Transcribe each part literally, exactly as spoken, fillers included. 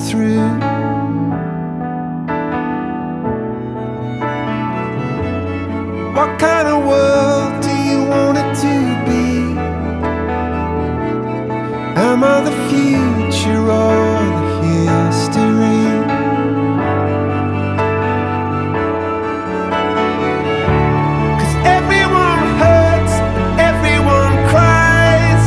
through. What kind of world do you want it to be? Am I the future or the history? Cause everyone hurts, everyone cries,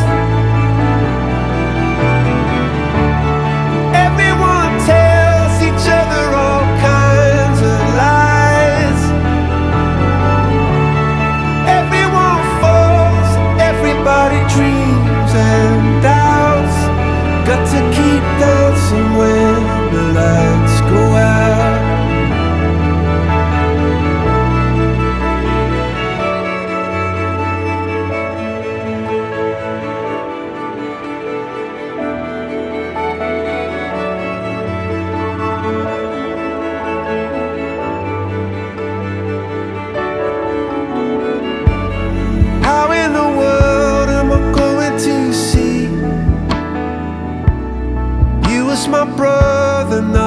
everyone tells each other all kinds of lies. Everyone falls, everybody dreams and doubts. Got to keep dancing when the lights go out. How in the world am I going to see you as my brother now?